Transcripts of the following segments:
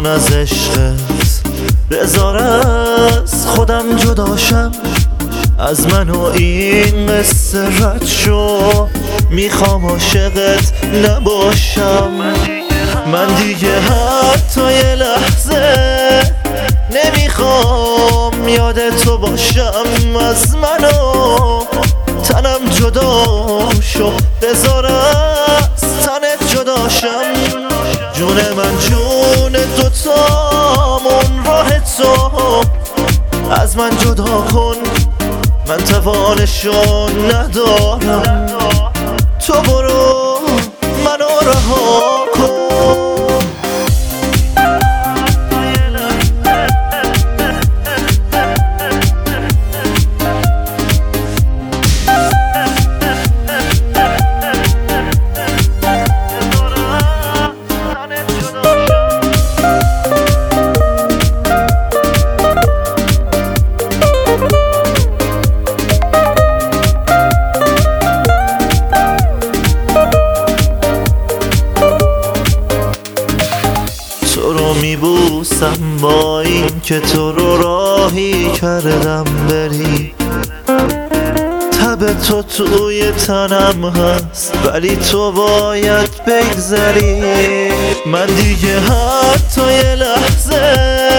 از عشقت بذار از خودم جداشم، از من و این قصه رد شو، میخوام عاشقت نباشم. من دیگه حتی یه لحظه نمیخوام یاد تو باشم، از من و تنم جدا شو، بذار از تنت جداشم. جون من جون دوتامون راه تو، از من جدا کن، من توانشو ندارم. تو برو منو رها کن. تو رو میبوسم با این که تو رو راهی کردم بری، تب تو توی تنم هست ولی تو باید بگذری. من دیگه حتی یه لحظه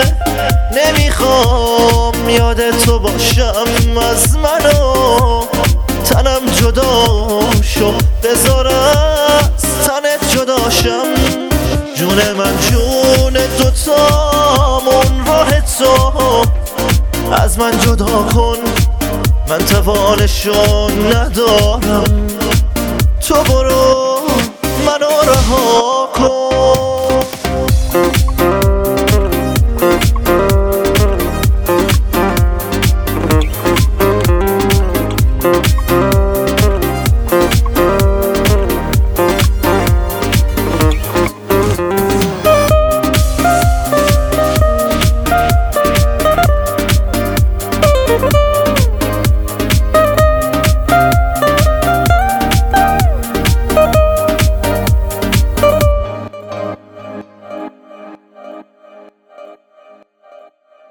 نمیخوام یاد تو باشم، از من و تنم جدا شو، بذار از تنت جداشم. جون من جون دوتامون راه تو، از من جدا کن، من توانشو ندارم. تو برو